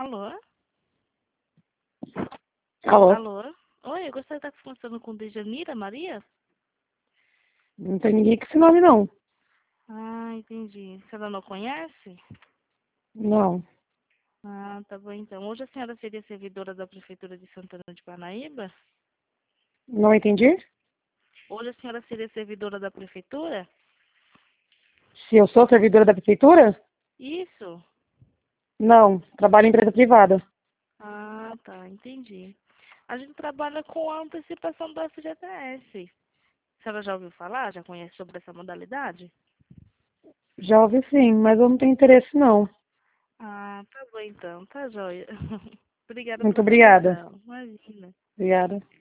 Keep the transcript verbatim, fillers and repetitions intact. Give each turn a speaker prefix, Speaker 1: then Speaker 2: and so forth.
Speaker 1: Alô?
Speaker 2: Alô?
Speaker 1: Alô? Oi, eu gostaria de estar conversando com Dejanira Maria?
Speaker 2: Não tem ninguém com esse nome, não.
Speaker 1: Ah, entendi. A senhora não conhece?
Speaker 2: Não.
Speaker 1: Ah, tá bom então. Hoje a senhora seria servidora da Prefeitura de Santana de Parnaíba?
Speaker 2: Não entendi?
Speaker 1: Hoje a senhora seria servidora da Prefeitura?
Speaker 2: Se eu sou servidora da prefeitura?
Speaker 1: Isso.
Speaker 2: Não. Trabalho em empresa privada.
Speaker 1: Ah, tá, entendi. A gente trabalha com a antecipação do F G T S. A senhora já ouviu falar? Já conhece sobre essa modalidade?
Speaker 2: Já ouvi sim, mas eu não tenho interesse, não.
Speaker 1: Ah, tá bom então, tá joia. Obrigada
Speaker 2: Muito
Speaker 1: pela sua
Speaker 2: obrigada.
Speaker 1: atenção. Imagina.
Speaker 2: Obrigada.